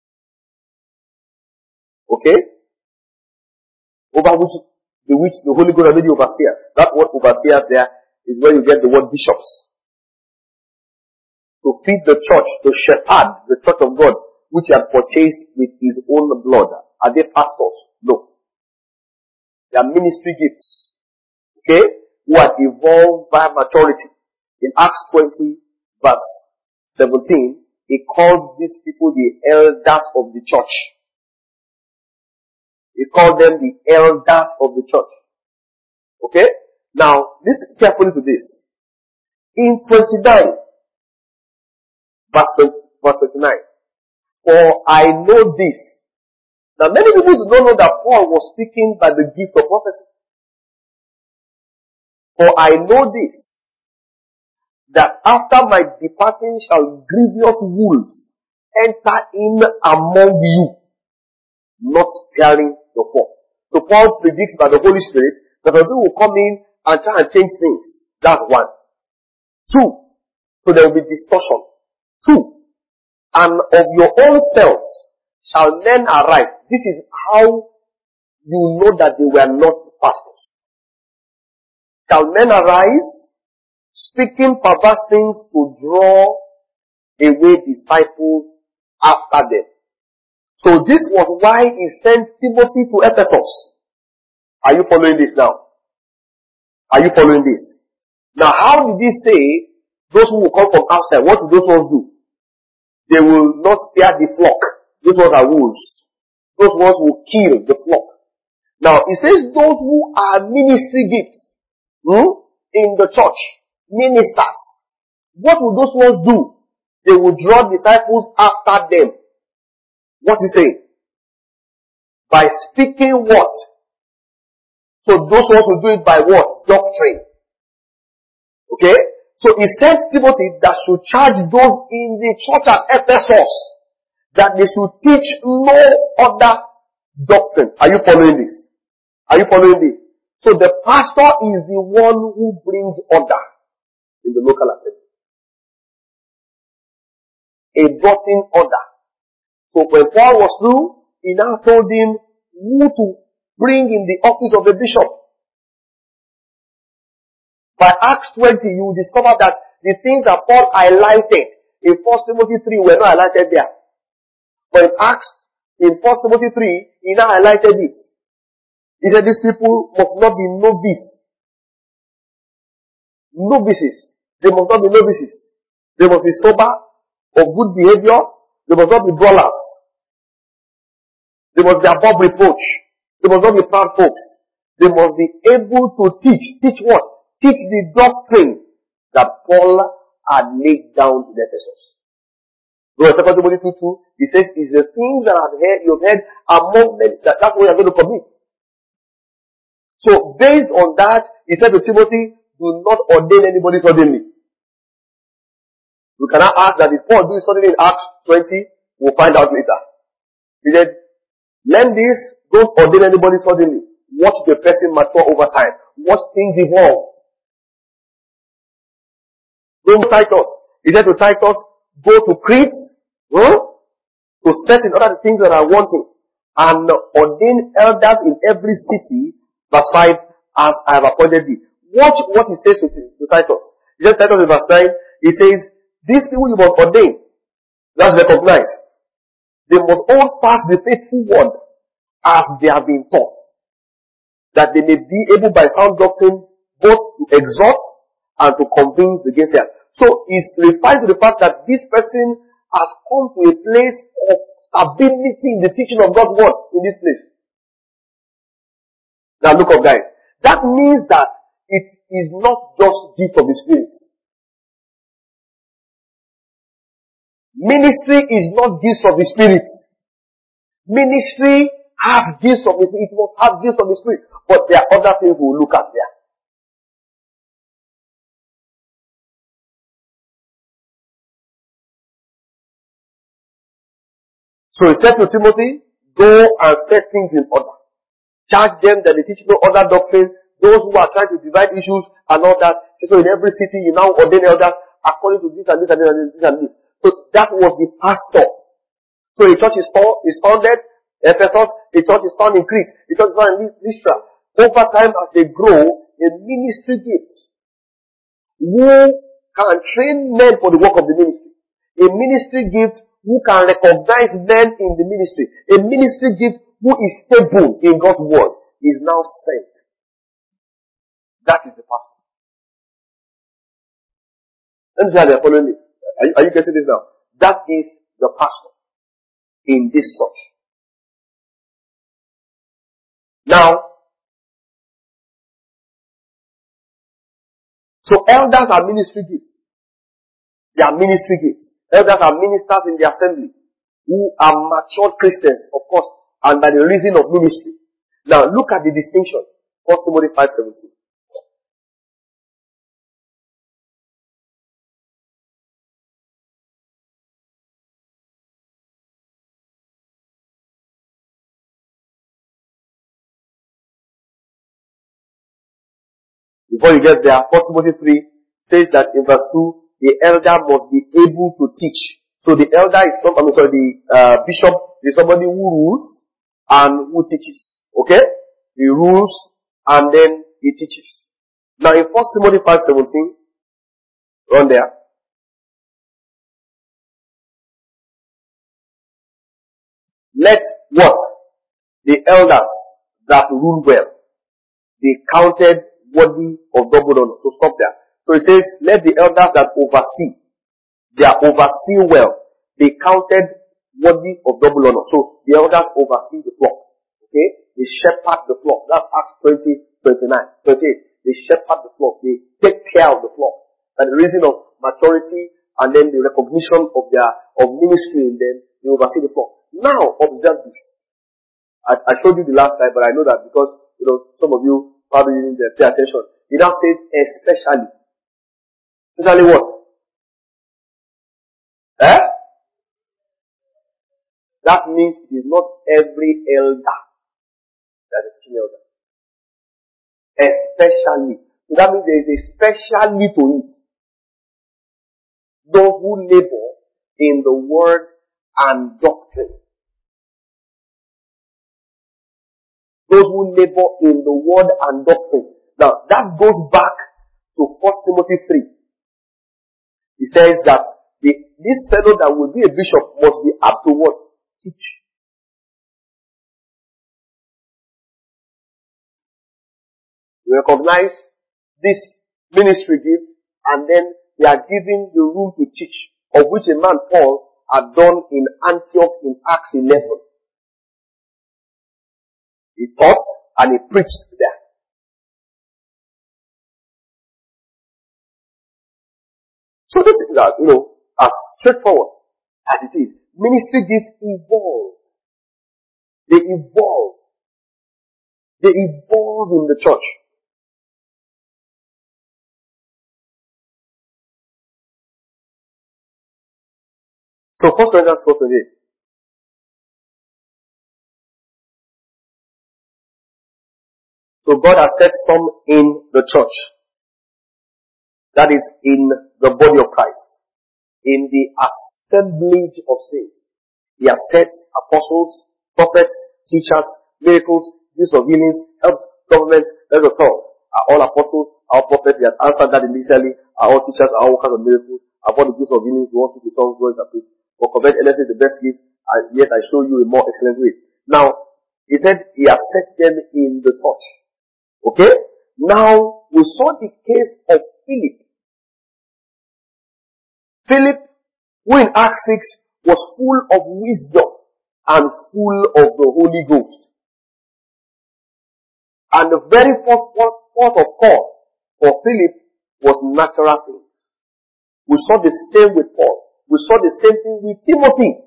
Okay? Over which the which the Holy Ghost has made you overseers. That word overseers there is where you get the word bishops. To feed the church, to shepherd the church of God, which he had purchased with his own blood. Are they pastors? No. They are ministry gifts. Okay? Who have evolved by maturity. In Acts twenty, verse seventeen, he called these people the elders of the church. He called them the elders of the church. Okay? Now, listen carefully to this. In twenty-nine, verse twenty-nine, for I know this. Now, many people do not know that Paul was speaking by the gift of prophecy. For I know this, that after my departing shall grievous wolves enter in among you, not sparing the poor. So Paul predicts by the Holy Spirit that the people will come in and try and change things. That's one. Two, so there will be distortion. Two, and of your own selves shall men arise. This is how you know that they were not pastors. Shall men arise, speaking perverse things to draw away disciples after them. So this was why he sent Timothy to Ephesus. Are you following this now? Are you following this? Now how did he say those who will come from outside, what do those ones do? They will not spare the flock. Those ones are wolves. Those ones will kill the flock. Now he says those who are ministry gifts hmm, in the church, ministers, what will those ones do? They will draw disciples after them. What's he saying? By speaking what? So those ones will do it by what? Doctrine. Okay? So he sent Timothy that should charge those in the church at Ephesus that they should teach no other doctrine. Are you following this? Are you following this? So the pastor is the one who brings order in the local assembly. A brought in order. So when Paul was through, he now told him who to bring in the office of the bishop. By Acts twenty, you will discover that the things that Paul highlighted in First Timothy three were not highlighted there. But in Acts, in First Timothy three, he now highlighted it. He said these people must not be novice. Novices. They must not be novices. They must be sober, of good behavior. They must not be brawlers. They must be above reproach. They must not be proud folks. They must be able to teach. Teach what? Teach the doctrine that Paul had laid down in Ephesus. Go to Second Timothy two two, he says, it's the things that I've heard, you've heard among men, that, that's what you're going to commit. So, based on that, he said to Timothy, do not ordain anybody suddenly. We cannot ask that if Paul do it suddenly in Acts twenty, we'll find out later. He said, learn this, don't ordain anybody suddenly. Watch the person mature over time. Watch things evolve. Go to Titus. He said to Titus, go to Crete, huh? to set in order the things that are wanting, and ordain elders in every city, verse five, as I have appointed thee. Watch what he says to, to Titus. He says, Titus in verse nine, he says, these people you must ordain. That's recognized. They must hold fast the faithful word as they have been taught, that they may be able by sound doctrine both to exhort and to convince the gainsayers. So it refers to the fact that this person has come to a place of stability in the teaching of God's word in this place. Now look up, guys. That means that it is not just gift of the Spirit. Ministry is not gifts of the Spirit. Ministry has gifts of the Spirit. It must have gifts of the Spirit. But there are other things we'll look at there. So he said to Timothy, go and set things in order. Charge them that they teach no other doctrine. Those who are trying to divide issues and all that. So in every city you now ordain elders according to this and this and this and this and this. So that was the pastor. So the church is founded, Ephesus, the church is found in Crete, the church is found in Lystra. Over time as they grow, a ministry gift who can train men for the work of the ministry. A ministry gift who can recognize men in the ministry. A ministry gift who is stable in God's word is now sent. That is the pastor. Let me see how they are following this. Are you, are you getting this now? That is the pastor in this church. Now, so elders are ministry gifts. They are ministry gifts. Elders are ministers in the assembly who are matured Christians, of course, and by the reason of ministry. Now, look at the distinction. First Timothy five seventeen. Before you get there, First Timothy three says that in verse two, the elder must be able to teach. So the elder is some, I mean, sorry, the uh, bishop is somebody who rules and who teaches. Okay? He rules and then he teaches. Now in First Timothy five seventeen, run there. Let what? The elders that rule well be counted worthy of double honor. So stop there. So it says, let the elders that oversee, they are oversee well, be counted worthy of double honor. So the elders oversee the flock. Okay? They shepherd the flock. That's Acts twenty, twenty-nine, twenty-eight. They shepherd the flock. They take care of the flock. And the reason of maturity and then the recognition of their, of ministry in them, they oversee the flock. Now, observe this. I, I showed you the last slide, but I know that because, you know, some of you probably didn't pay attention. It now says especially. Especially what? Eh? That means it is not every elder that is a teaching elder. Especially. So that means there is a speciality to it. Those who labor in the word and doctrine. Those who labor in the word and doctrine. Now, that goes back to First Timothy three. He says that the, this fellow that will be a bishop must be up to what? Teach. We recognize this ministry gift and then they are given the room to teach, of which a man Paul had done in Antioch in Acts eleven. He taught and he preached there. So this is, uh, you know, as straightforward as it is. Ministry gifts evolve. They evolve. They evolve in the church. So First Corinthians four twenty-eight. So God has set some in the church. That is in the body of Christ. In the assemblage of saints. He has set apostles, prophets, teachers, miracles, gifts of healings, helps, government, letters of tongues. Are all apostles, are all prophets? He has answered that initially. Are all teachers, are all kinds of miracles. Are all the gifts of healings, who wants to be tongues, words, and faith. For convert anything the best gift, and yet I show you a more excellent way. Now, he said he has set them in the church. Okay? Now, we saw the case of Philip. Philip, who in Acts six was full of wisdom and full of the Holy Ghost. And the very first port of call for Philip was natural things. We saw the same with Paul. We saw the same thing with Timothy.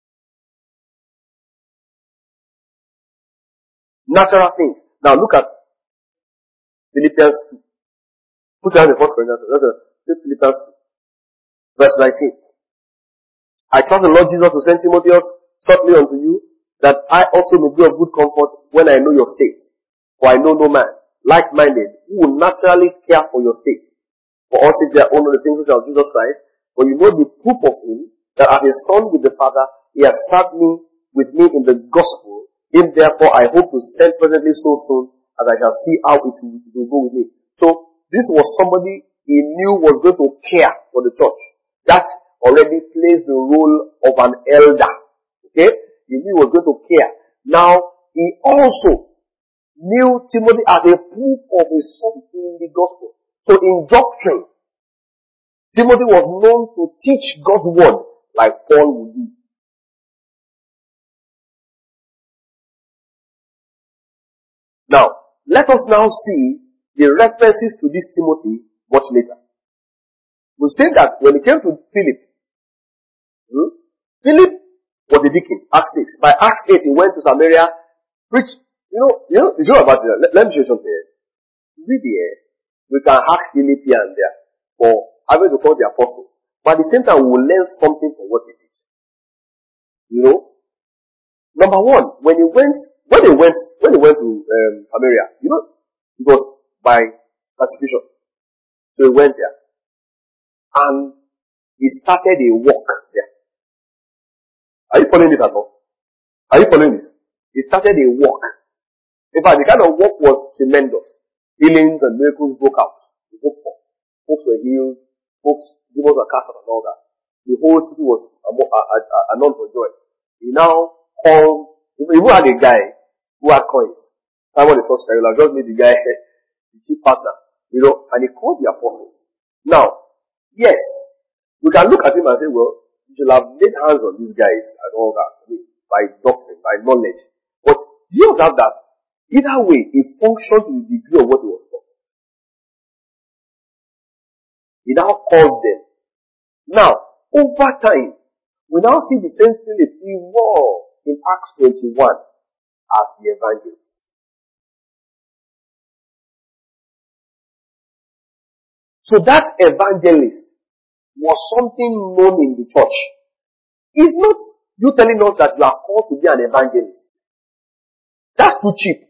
Natural things. Now look at Philippians two. Put down the first Corinthians. Philippians two. Verse nineteen. I trust the Lord Jesus to send Timotheus shortly unto you, that I also may be of good comfort when I know your state. For I know no man, like-minded, who will naturally care for your state. For all seek their own of the things which are of Jesus Christ. For you know the proof of him, that as a son with the Father, he has served me with me in the gospel. Him therefore I hope to send presently so soon, as I shall see how it will, it will go with me. So, this was somebody he knew was going to care for the church. That already plays the role of an elder. Okay? He knew he was going to care. Now, he also knew Timothy as a proof of his son in the gospel. So in doctrine, Timothy was known to teach God's word like Paul would do. Now, let us now see the references to this Timothy much later. We've seen that when it came to Philip, hmm, Philip was a deacon, Acts six. By Acts eight, he went to Samaria, preached. You know, you know, you know about it. Let, let me show you something. Read here. We can hack Philip here and there for having to call the apostles. But at the same time, we will learn something from what he did. You know? Number one, when he went, when he went, when he went to um, Samaria, you know, it was by persecution. So he went there. And he started a walk there. Are you following this at all? Are you following this? He started a walk. In fact, the kind of work was tremendous. Healings and miracles broke out. Folks were healed. Folks, demons were cast out and all that. The whole city was annulled for joy. He now called, he even had a guy who had coins. Simon the first guy, I just made the guy the chief partner. You know, and he called the apostles. Now, yes, we can look at him and say, well, you should have laid hands on these guys and all that. I mean, by doctrine, by knowledge. But you don't have that. Either way, it functioned to the degree of what he was taught. He now called them. Now, over time, we now see the same Philip evolve in Acts twenty-one as the evangelist. So that evangelist was something known in the church. It's not you telling us that you are called to be an evangelist. That's too cheap.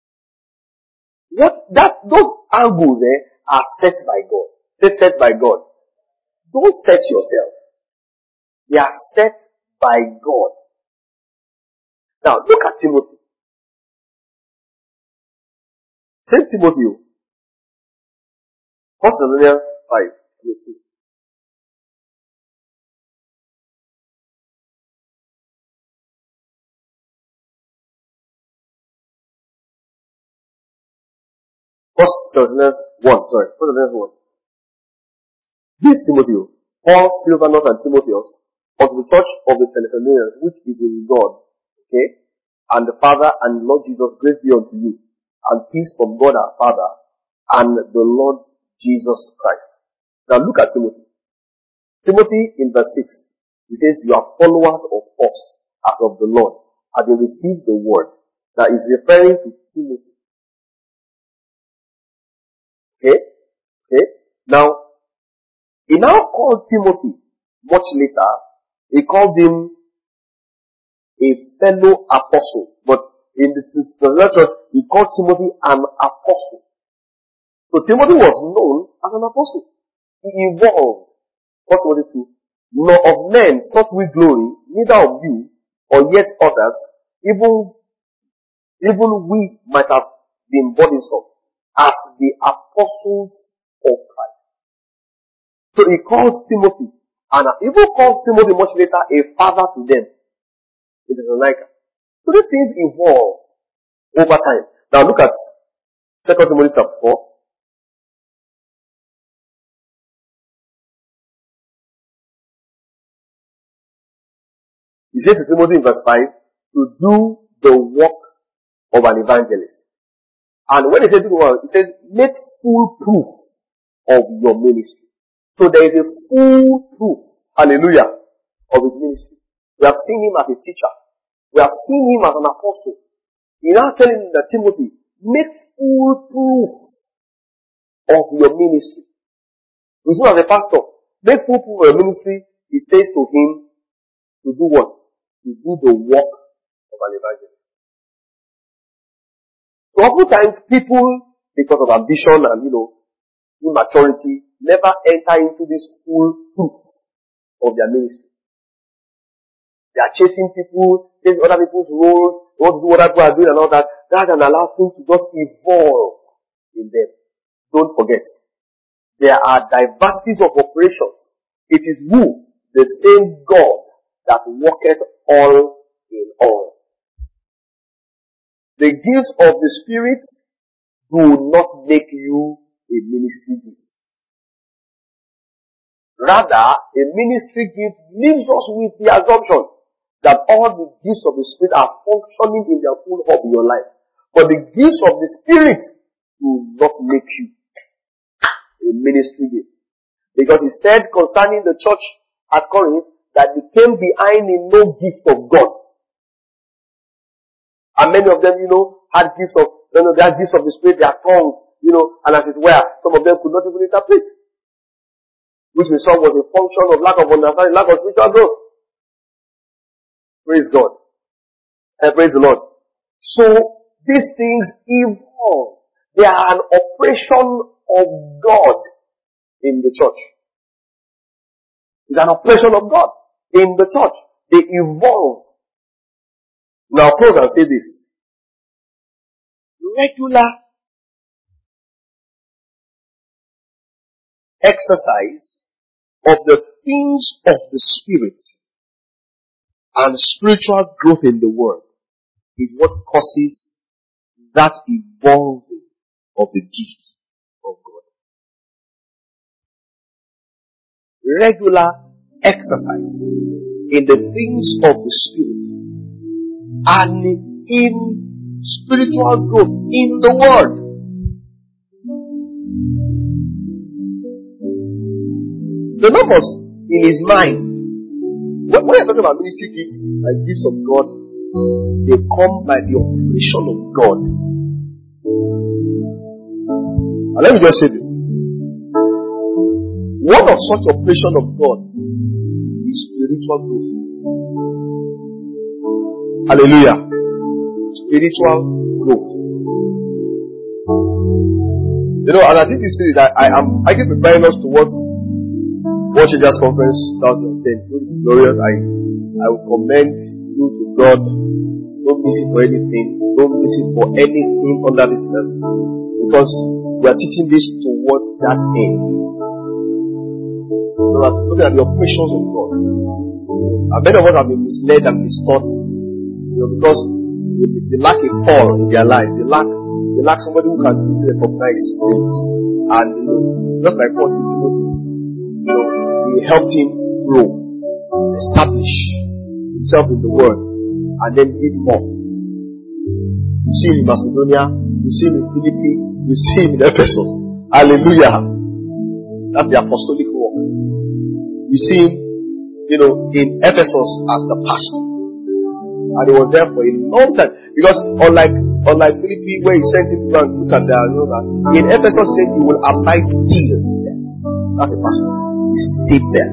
What that those angles there are set by God. They're set by God. Don't set yourself. They are set by God. Now look at Timothy. Saint Timothy. First Thessalonians five. First Thessalonians one. Sorry. First Thessalonians one. This Timothy, Paul, Silvanus, and Timotheus, unto the church of the Thessalonians, which is in God, okay, and the Father and Lord Jesus, grace be unto you, and peace from God our Father and the Lord Jesus Christ. Now look at Timothy. Timothy in verse six, he He says, you are followers of us as of the Lord, having received the word. That is referring to Timothy. Okay? Okay? Now, he now called Timothy, much later, he called him a fellow apostle. But in the Thessalonian church, he called Timothy an apostle. So Timothy was known as an apostle. He evolved. First Timothy two. Nor of men sought we glory, neither of you, or yet others, even, even we might have been burdensome, as the apostles of Christ. So he calls Timothy, and even calls Timothy much later a father to them. It is like so these things evolve over time. Now look at Second Timothy chapter four. He says to Timothy in verse five, to do the work of an evangelist. And when he says do the work, he says, make full proof of your ministry. So there is a full proof, hallelujah, of his ministry. We have seen him as a teacher. We have seen him as an apostle. He now telling him that Timothy, make full proof of your ministry. We see as a pastor, make full proof of your ministry, he says to him, to do what? To do the work of an evangelist. So oftentimes people, because of ambition and, you know, immaturity, never enter into this full proof of their ministry. They are chasing people, chasing other people's roles, they want to do what other people are doing and all that, rather than allow things to just evolve in them. Don't forget, there are diversities of operations. It is who? The same God that worketh all in all. The gifts of the Spirit do not make you a ministry gift. Rather, a ministry gift leaves us with the assumption that all the gifts of the Spirit are functioning in their full hub in your life. But the gifts of the Spirit do not make you a ministry gift. Because he said concerning the church at Corinth that they came behind in no gift of God. And many of them, you know, had gifts of, you know, they had gifts of the Spirit, their tongues, you know, and as it were, some of them could not even interpret. Which we saw was a function of lack of understanding, lack of spiritual growth. Praise God. And praise the Lord. So, these things evolve. They are an operation of God in the church. It's an operation of God in the church. They evolve. Now close and say this. Regular exercise of the things of the Spirit and spiritual growth in the Word is what causes that evolving of the gift of God. Regular exercise in the things of the Spirit and in spiritual growth in the Word. The numbers in his mind. When you're talking about ministry gifts and gifts of God, they come by the operation of God. And let me just say this. One of such operation of God is spiritual growth. Hallelujah. Spiritual growth. You know, and I think this is that I am I can prepare us to what World Changers Conference twenty ten. Glorious. I I will commend you to God. Don't miss it for anything. Don't miss it for anything under this earth. Because we are teaching this towards that end. So that looking at the operations of God. And many of us have been misled and mistaught. You know, because they, they lack a call in their life. They lack they lack somebody who can really recognize things. And you know, just like what Timothy, you know, he helped him grow, establish himself in the Word, and then give more. You see him in Macedonia, you see him in Philippi, you see him in Ephesus. Hallelujah. That's the apostolic work. You see him you know, in Ephesus as the pastor. And he was there for a long time. Because unlike unlike Philippi, where he sent him to go and look at that, you know that in Ephesus said he will abide still there. That's a pastor. He stayed there.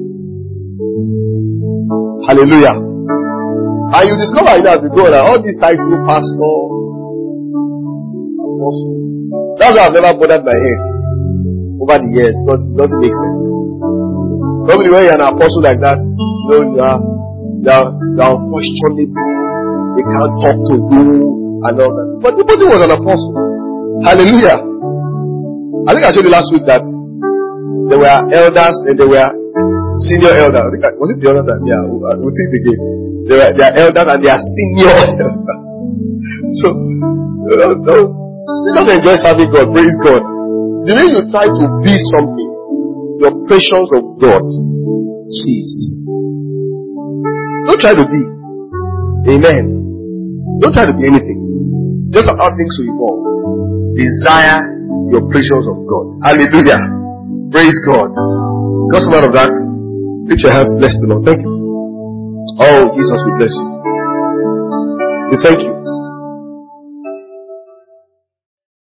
Hallelujah. And you discover, you know, as you go, that all these titles, pastor, apostle, that's why I've never bothered my head over the years, because it doesn't make sense. Probably when you're an apostle like that, you know, you are, you are, you are unquestionable. They can't talk to you and all that. But nobody was an apostle. Hallelujah. I think I showed you last week that there were elders and there were senior elders. Was it the other time? Yeah, we'll see it again. There are, there are elders and there are senior elders. So, you know, no, you just enjoy serving God. Praise God. The way you try to be something, your presence of God sees. Don't try to be. Amen. Don't try to be anything. Just allow things to evolve. Desire your presence of God. Hallelujah. Praise God. Because out of that, lift your hands, bless the Lord. Thank you. Oh, Jesus, we bless you. We thank you.